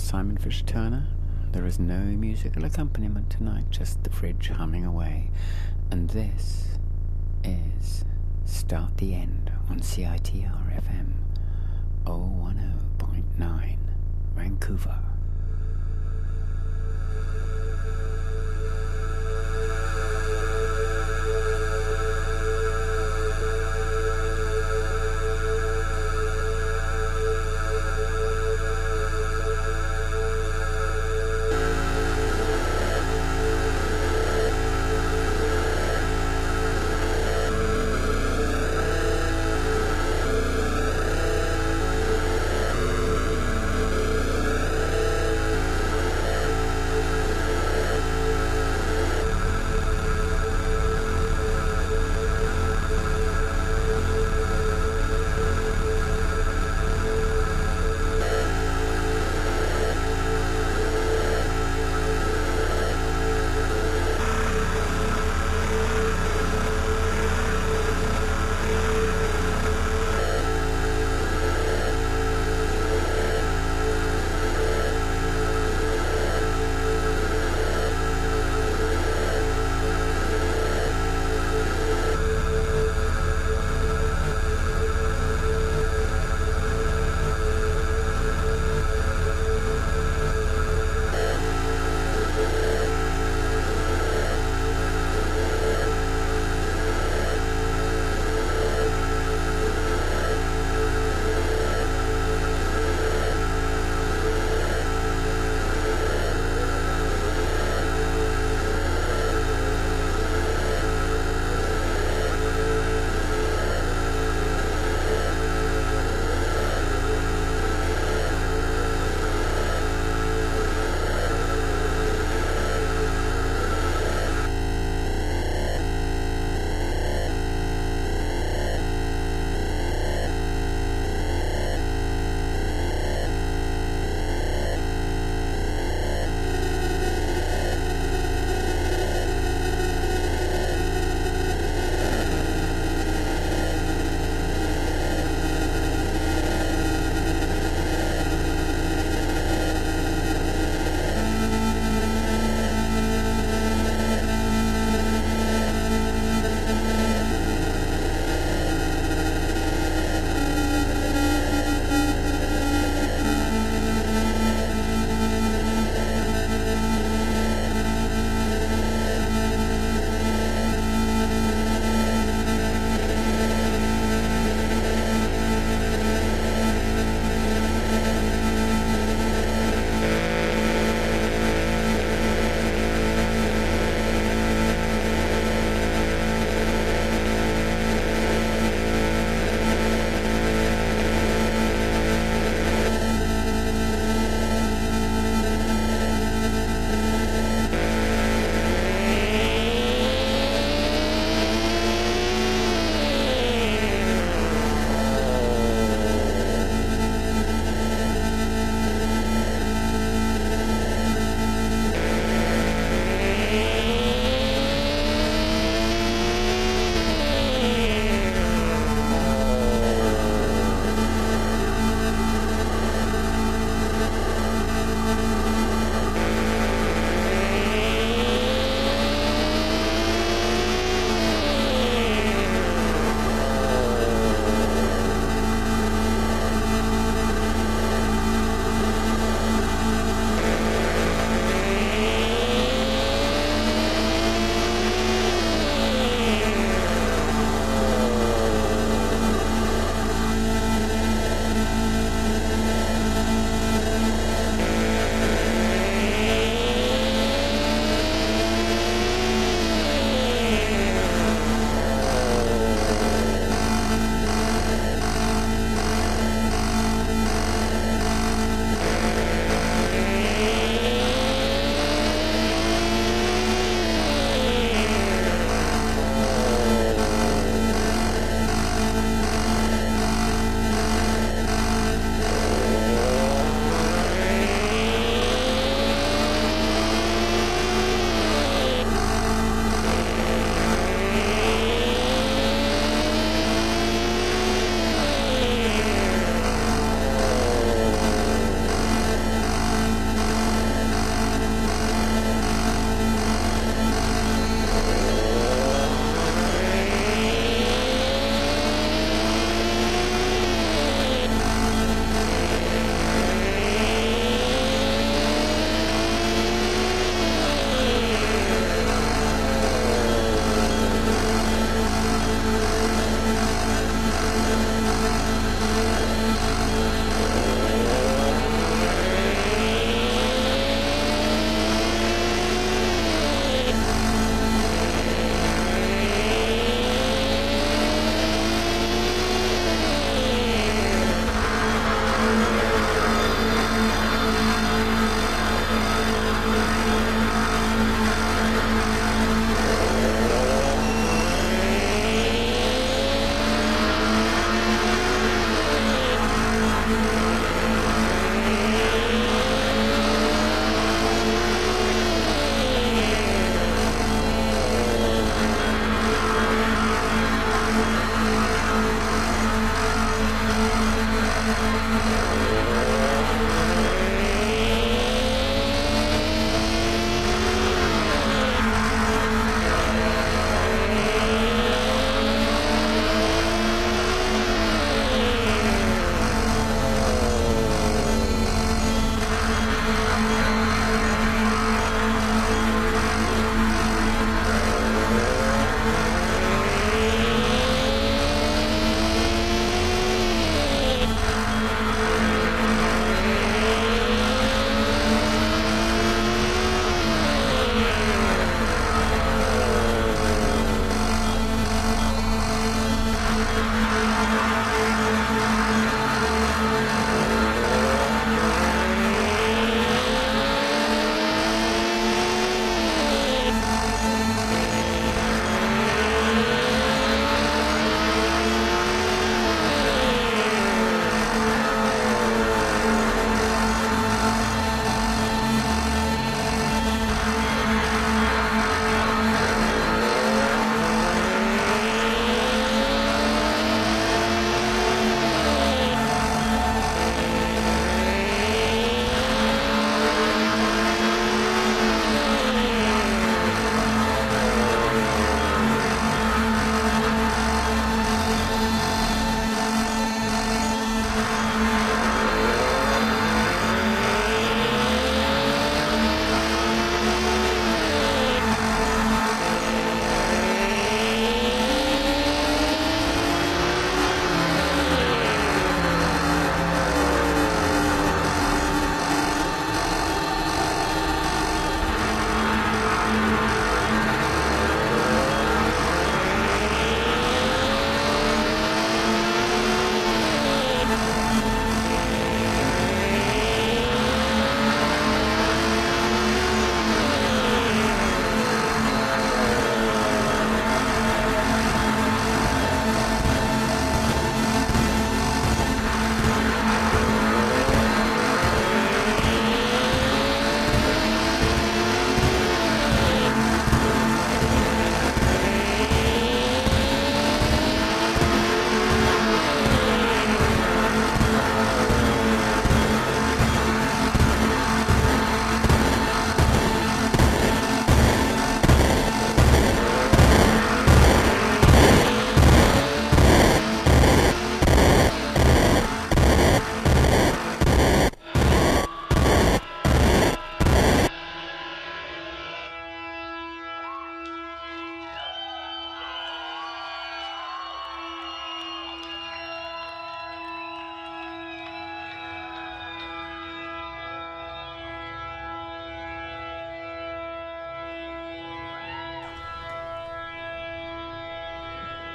Simon Fisher Turner. There is no musical accompaniment tonight, just the fridge humming away. And this is Start the End on CITR FM 010.9 Vancouver.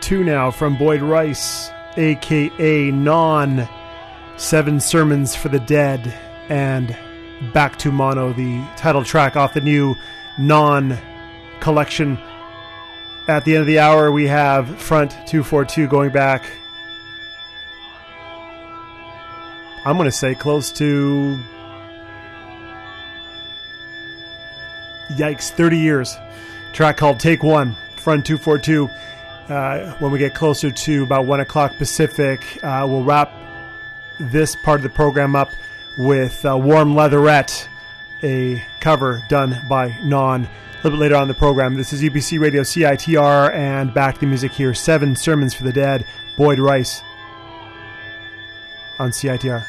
2 now from Boyd Rice, a.k.a. Non, 7 Sermons for the Dead, and Back to Mono, the title track off the new Non collection. At the end of the hour, we have Front 242 going back, I'm going to say close to, yikes, 30 years. Track called Take One, Front 242. When we get closer to about 1 o'clock Pacific, we'll wrap this part of the program up with Warm Leatherette, a cover done by Non. A little bit later on in the program. This is UBC Radio CITR, and back to the music here. 7 Sermons for the Dead, Boyd Rice on CITR.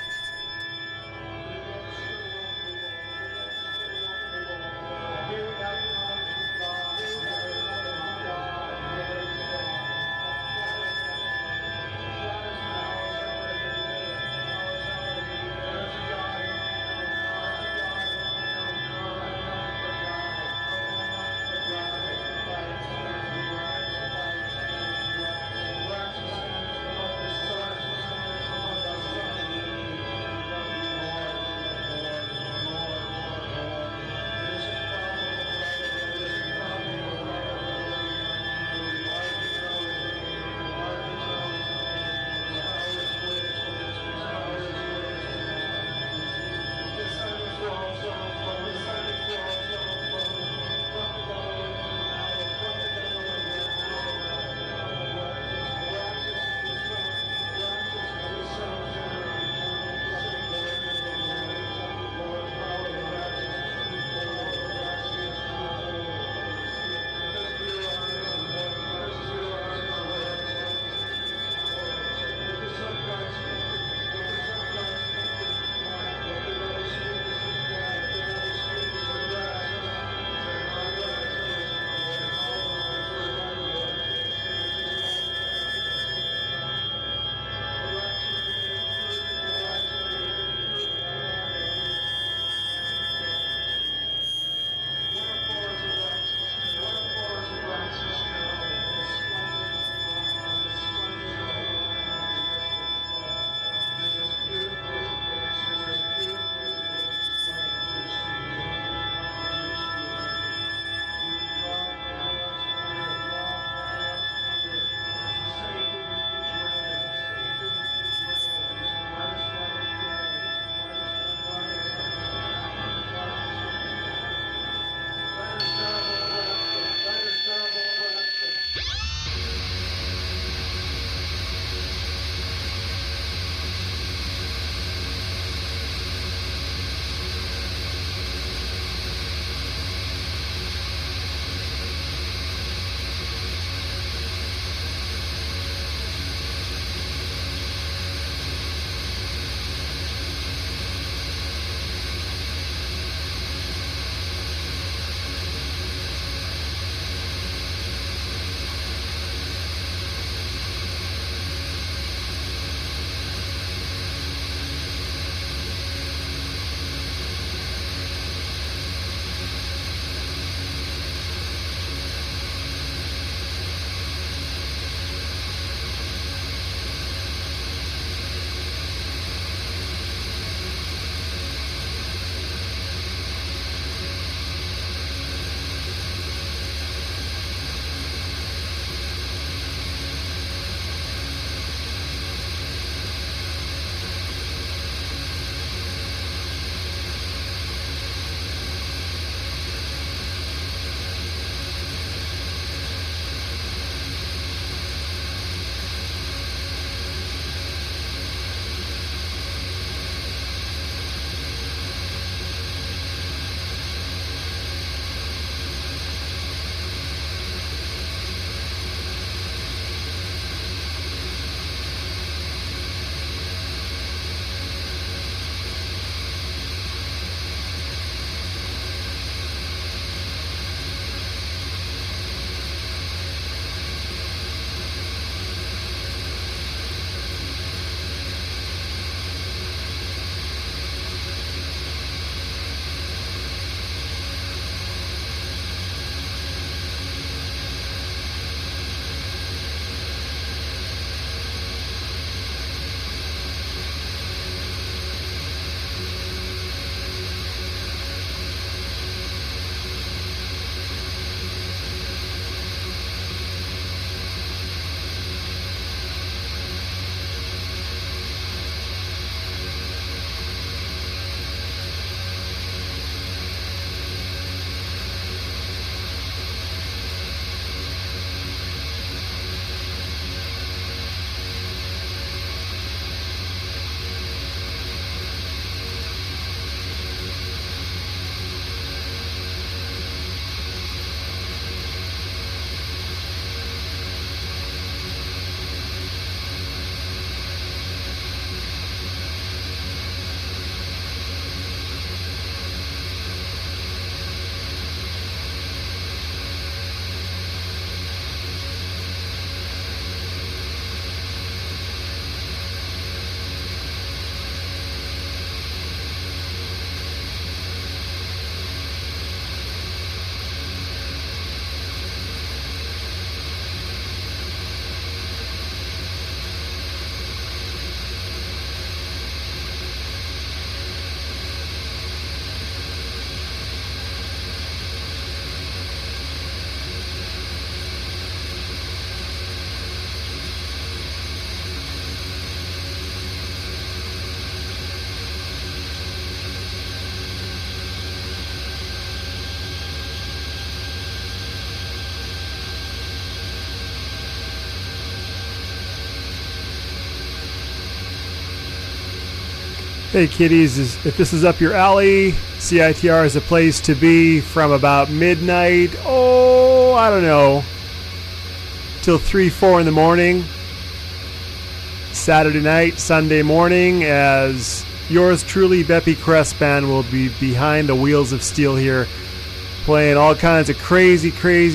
Hey kiddies, if this is up your alley, CITR is a place to be from about midnight, I don't know, till 3, 4 in the morning, Saturday night, Sunday morning, as yours truly, Beppy Crespan, will be behind the wheels of steel here, playing all kinds of crazy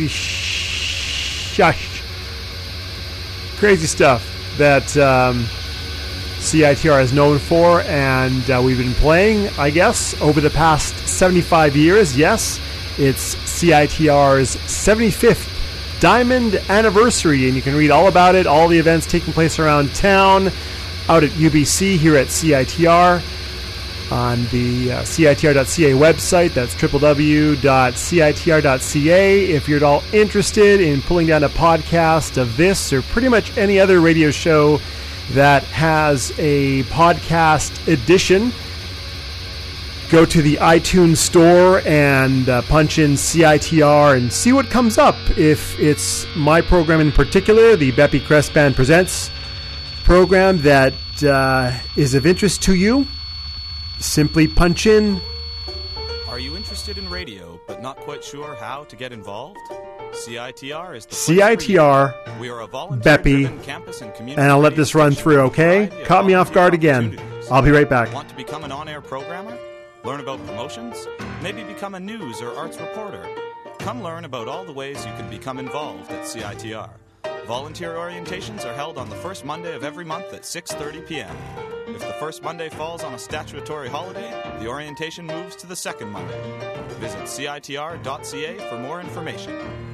stuff that CITR is known for, and we've been playing, I guess, over the past 75 years. Yes, it's CITR's 75th Diamond Anniversary, and you can read all about it, all the events taking place around town, out at UBC here at CITR, on the CITR.ca website. That's www.citr.ca. If you're at all interested in pulling down a podcast of this or pretty much any other radio show that has a podcast edition, go to the iTunes store and punch in CITR and see what comes up. If it's my program in particular, the Beppy Crespan Presents program, that is of interest to you, simply punch in. Are you interested in radio but not quite sure how to get involved? CITR is the CITR, we are a Beppy, campus and and I'll let this run through, okay? Caught me off guard again. I'll be right back. Want to become an on-air programmer? Learn about promotions? Maybe become a news or arts reporter? Come learn about all the ways you can become involved at CITR. Volunteer orientations are held on the first Monday of every month at 6:30 p.m. If the first Monday falls on a statutory holiday, the orientation moves to the second Monday. Visit CITR.ca for more information.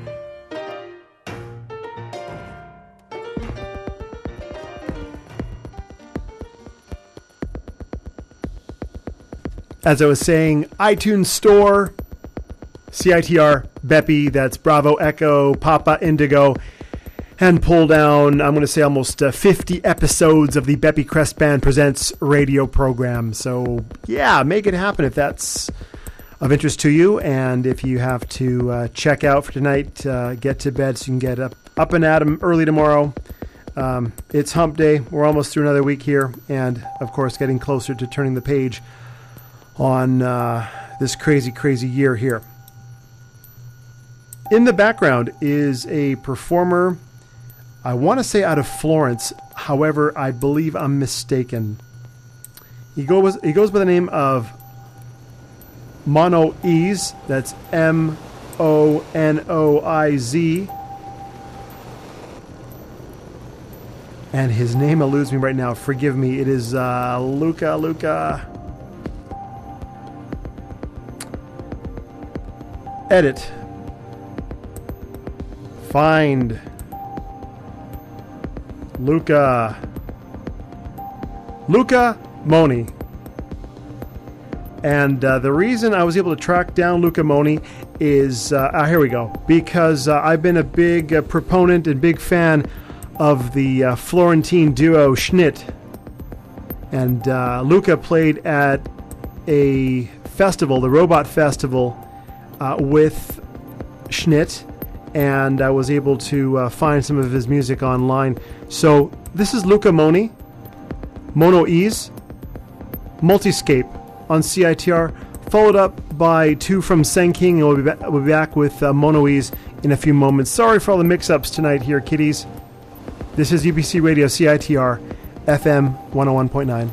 As I was saying, iTunes Store, CITR, Beppy, that's Bravo, Echo, Papa, Indigo, and pull down, I'm going to say almost 50 episodes of the Beppy Crespan Presents radio program. So, yeah, make it happen if that's of interest to you. And if you have to check out for tonight, get to bed so you can get up and at 'em early tomorrow. It's hump day. We're almost through another week here. And, of course, getting closer to turning the page on this crazy year here. In the background is a performer, I want to say out of Florence. However, I believe I'm mistaken. He goes by the name of Monoiz. That's Monoiz. And his name eludes me right now. Forgive me. It is Luca. Edit. Find. Luca Moni. And the reason I was able to track down Luca Moni is, here we go, because I've been a big proponent and big fan of the Florentine duo Schnitt. And Luca played at a festival, the Robot Festival, with Schnitt, and I was able to find some of his music online. So this is Luca Moni, Monoiz, Multiscape on CITR, followed up by two from Senking, and we'll be back with Monoiz in a few moments. Sorry for all the mix-ups tonight here, kiddies. This is UBC Radio CITR, FM 101.9.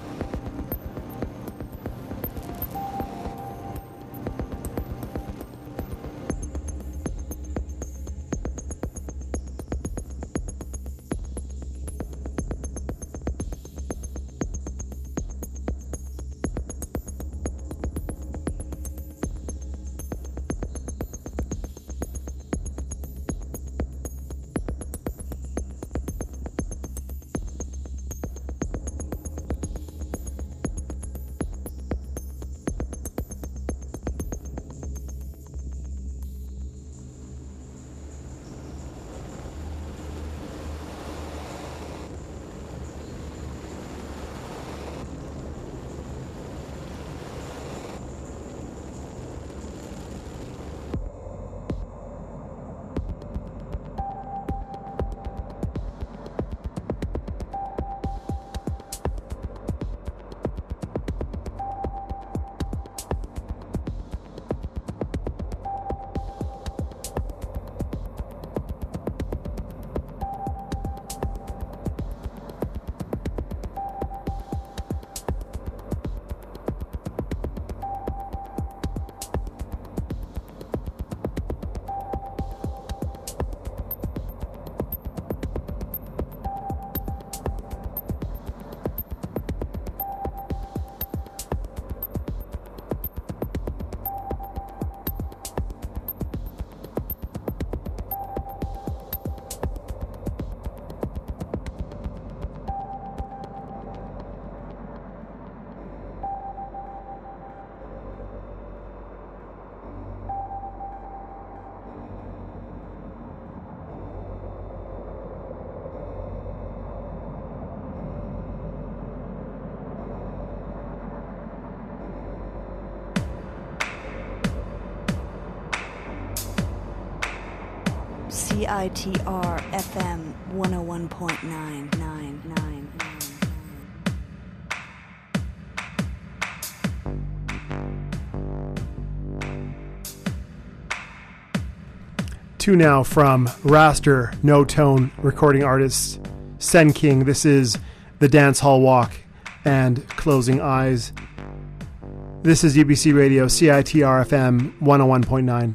CITR FM 101.999. Two now from Raster No Tone recording artist Sen King. This is The Dance Hall Walk and Closing Eyes. This is UBC Radio, CITR FM 101.9.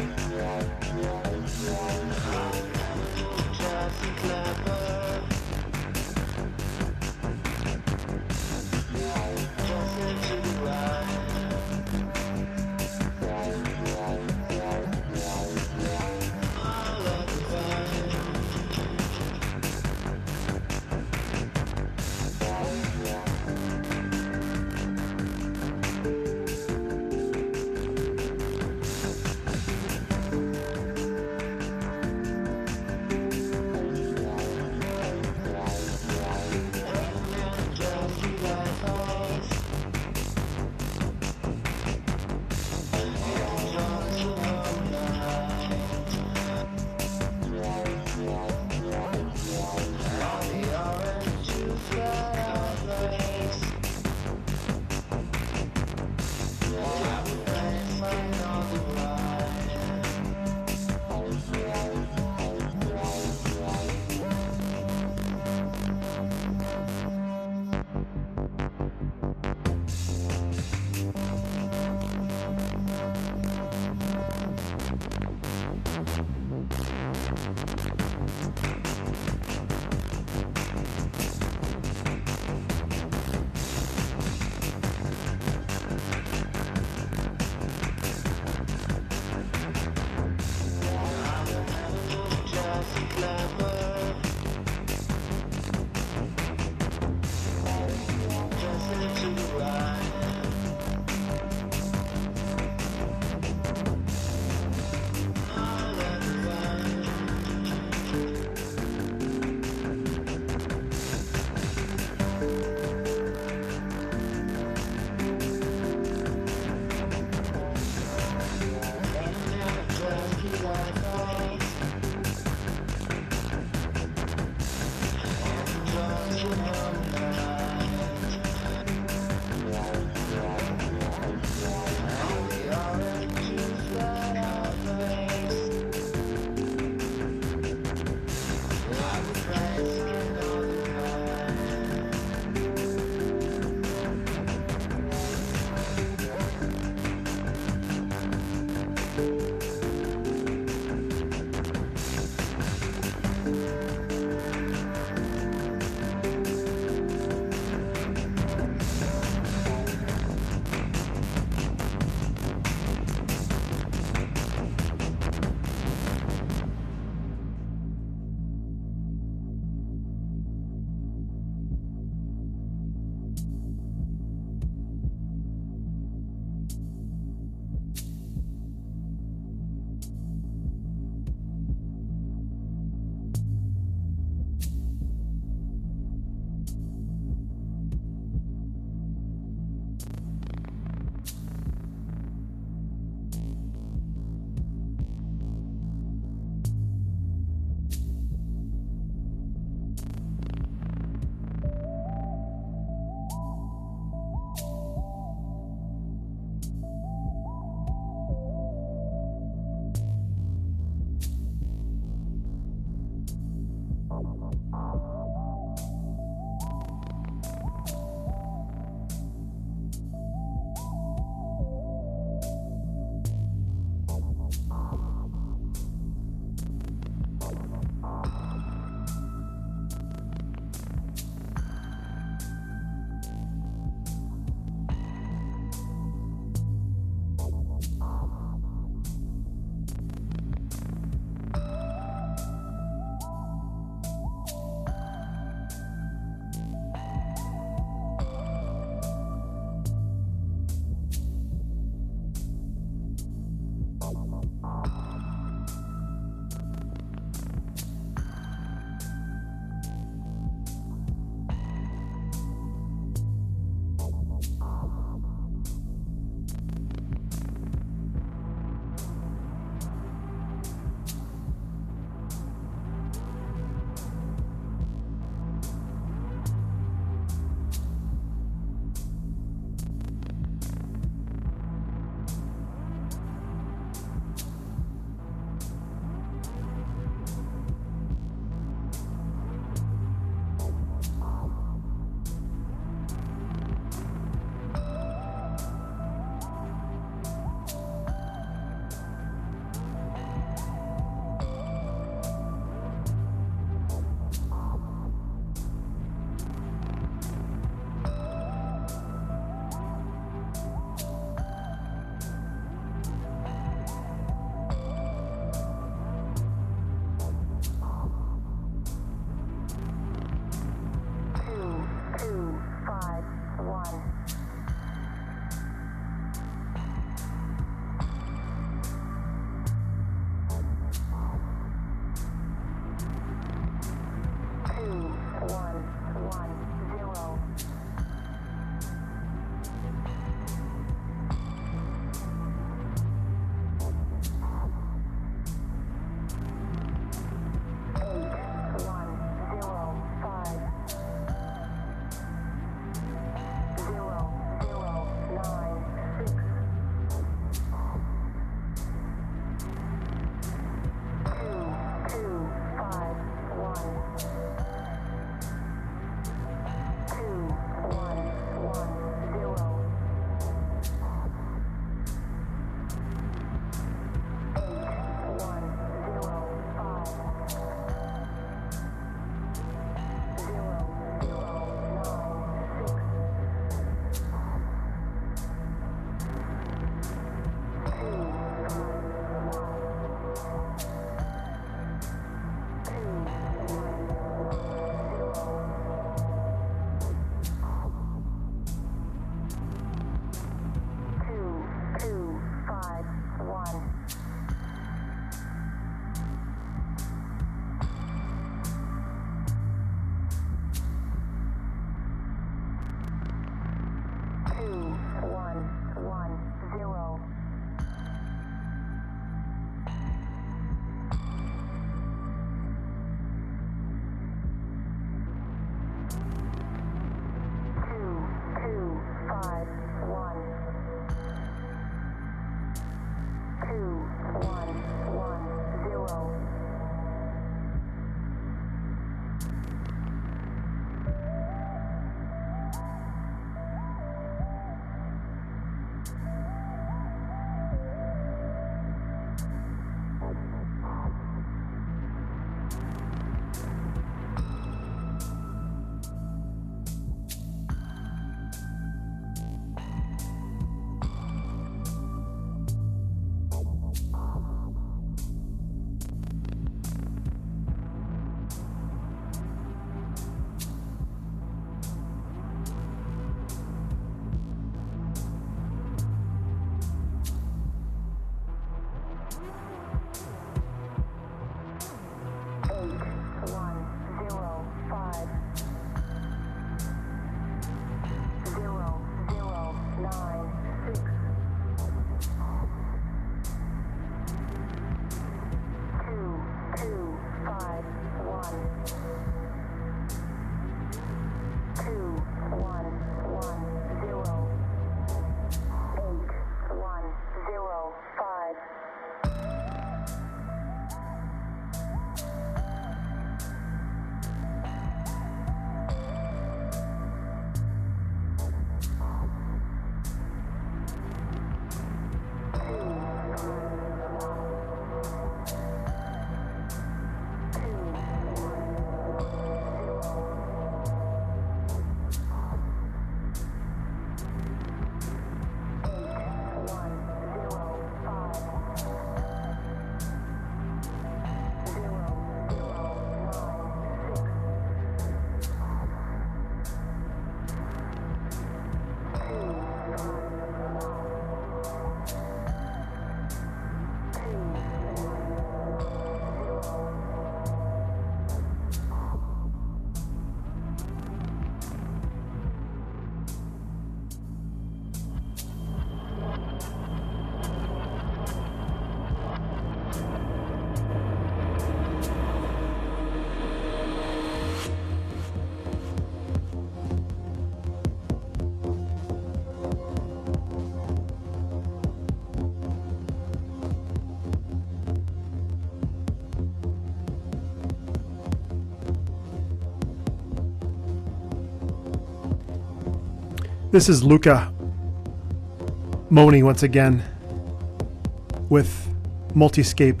This is Luca Moni once again with Multiscape.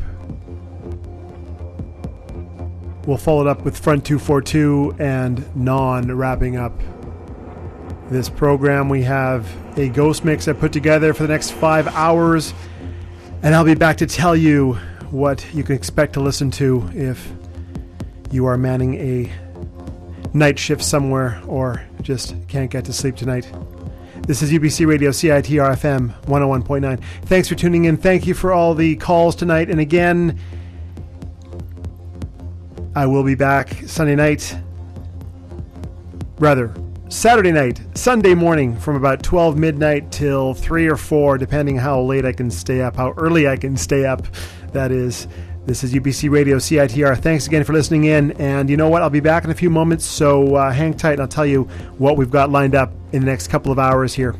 We'll follow it up with Front 242 and Non wrapping up this program. We have a ghost mix I put together for the next 5 hours, and I'll be back to tell you what you can expect to listen to if you are manning a night shift somewhere or just can't get to sleep tonight. This is UBC Radio, CITR FM 101.9. Thanks for tuning in. Thank you for all the calls tonight. And again, I will be back Saturday night, Sunday morning from about 12 midnight till 3 or 4, depending how late I can stay up, how early I can stay up, that is. This is UBC Radio, CITR. Thanks again for listening in. And you know what? I'll be back in a few moments, so hang tight and I'll tell you what we've got lined up in the next couple of hours here.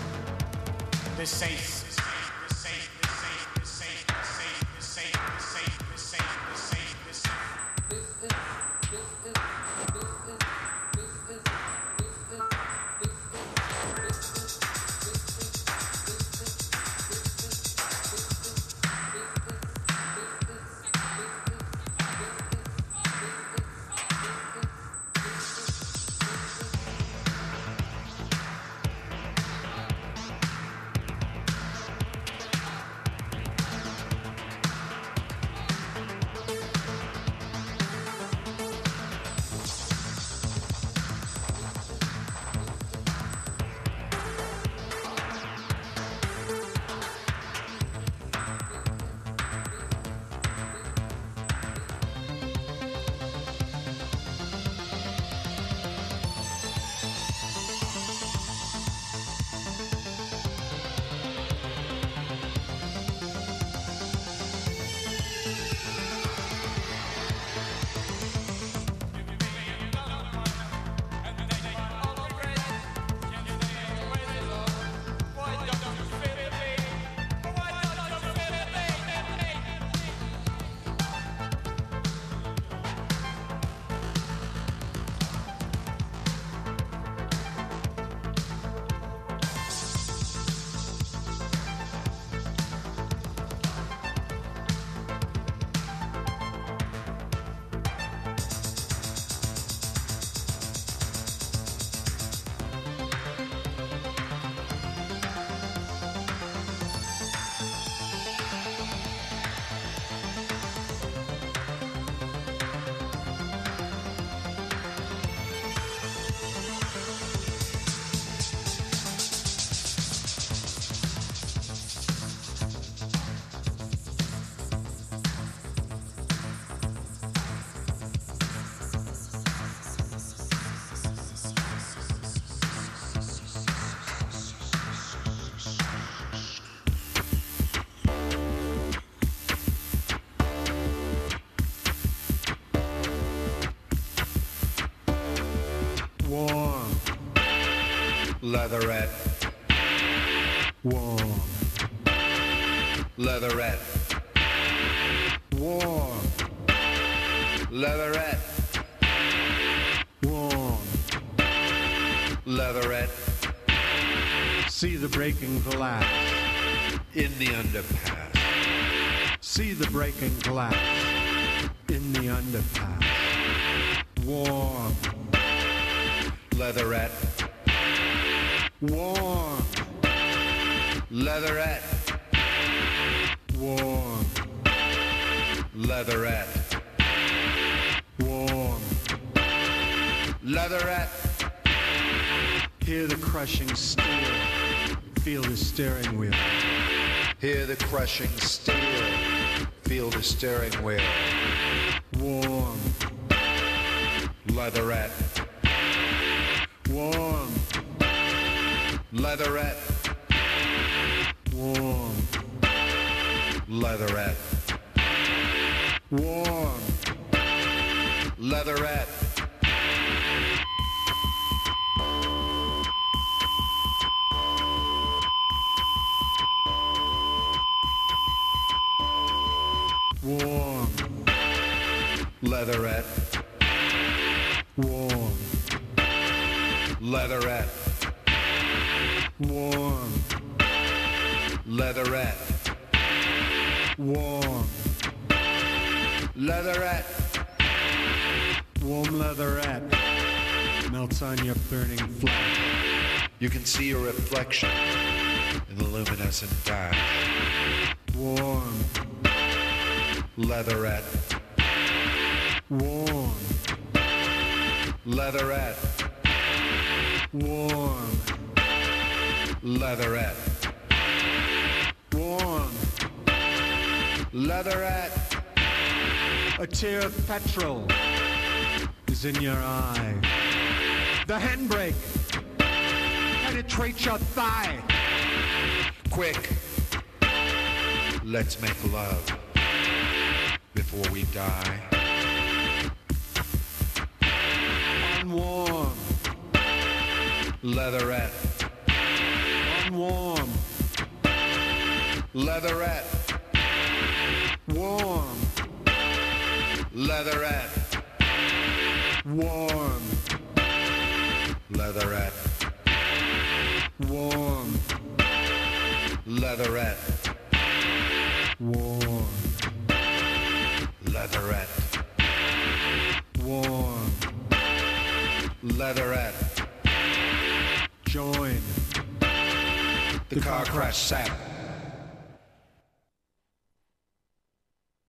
This safe. leatherette, warm, leatherette, warm, leatherette, warm. leatherette, See the breaking glass. in the underpass, See the breaking glass in the underpass. Warm, leatherette, warm, leatherette, warm, leatherette, warm. leatherette, Hear the crushing steel. Feel the steering wheel. hear the crushing steel, feel the steering wheel, Warm, leatherette, warm, leatherette, warm, leatherette, warm. leatherette, Warm, leatherette, warm, leatherette, warm, leatherette, warm, leatherette, warm leatherette melts on your burning flesh. you can see your reflection in the luminescent dash, Warm, leatherette, warm, leatherette, warm, leatherette, warm. leatherette, A tear of petrol is in your eye. The handbrake penetrates your thigh. quick, let's make love before we die, Unwarm, leatherette, unwarm, leatherette, warm, leatherette, warm, leatherette, warm, leatherette, warm, leatherette, warm. leatherette, Join the car crash sap.